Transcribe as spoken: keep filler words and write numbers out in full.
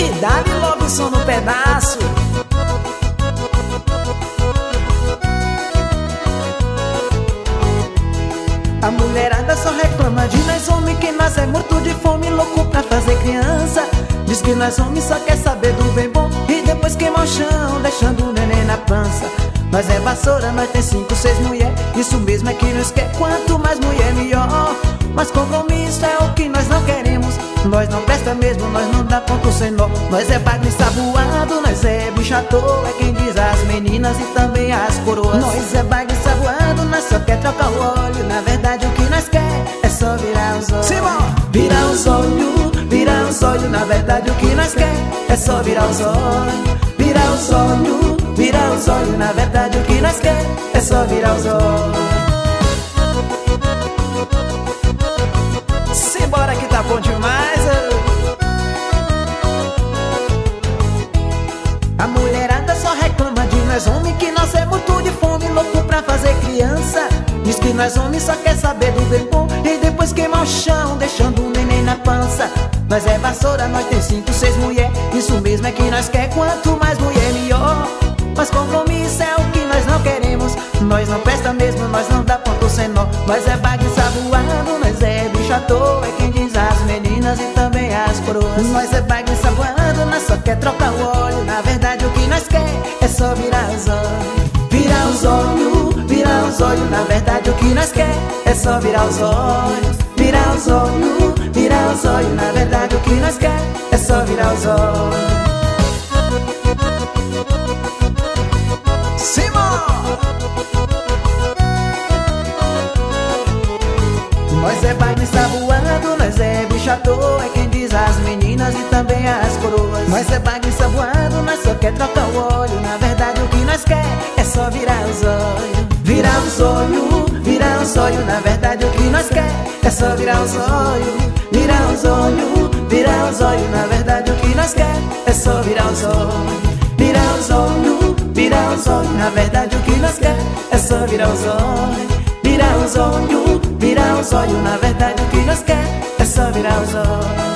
E dá-lhe logo o som no pedaço. A mulherada só reclama de nós homens, que nós é morto de fome, louco pra fazer criança. Diz que nós homens só quer saber do bem bom e depois queima o chão, deixando o neném na pança. Nós é vassoura, nós tem cinco, seis mulher, isso mesmo é que nós quer, quanto mais mulher melhor. Mas compromisso é o que nós não queremos, nós não presta mesmo, nós não dá ponto sem nó. Nós é bagulho ensaboado, nós é bicho à toa, é quem diz as meninas e também as coroas. Nós é bagulho ensaboado, nós só quer trocar o óleo, na verdade o que nós quer é só virar os olhos. Virar os olhos, virar os olhos, na verdade o que nós quer é só virar os olhos. Virar os olhos, virar os olhos, na verdade o que nós quer é só virar os olhos. Simbora que tá bom demais. A mulherada só reclama de nós homens, que nós é morto de fome, louco pra fazer criança. Diz que nós homens só quer saber do bem bom e depois queima o chão, deixando o neném na pança. Nós é vassoura, nós tem cinco, seis mulher, isso mesmo é que nós quer, quanto mais mulher melhor. Mas compromisso é o que nós não queremos, nós não presta mesmo, nós não dá ponto sem nó. Nós é bagulho ensaboado, nós é bicho à toa, é quem diz as meninas e também as coroas. Nós é bagulho ensaboado, nós só quer trocar o óleo, na verdade o que nós quer é só virar os olhos. Virar os olhos, virar os olhos, na verdade o que nós quer é só virar os olhos. Virar os olhos, virar os olhos, na verdade o que nós quer é só virar os olhos. Nós é bagulho ensaboado, nós é bicho à toa, é quem diz as meninas e também as coroas. Nós é bagulho ensaboado, nós só quer trocar o óleo, na verdade o que nós quer é só virar os olhos. Virar os olhos, virar os olhos, na verdade o que nós quer é só virar os olhos. Virar os olhos, virar os olhos, na verdade o que nós quer é só virar os olhos. Virar os olhos, virar os olhos, na verdade o que nós quer é só virar os olhos. Virar os olhos, virar os olhos, na verdade o que nós quer é só virar os olhos.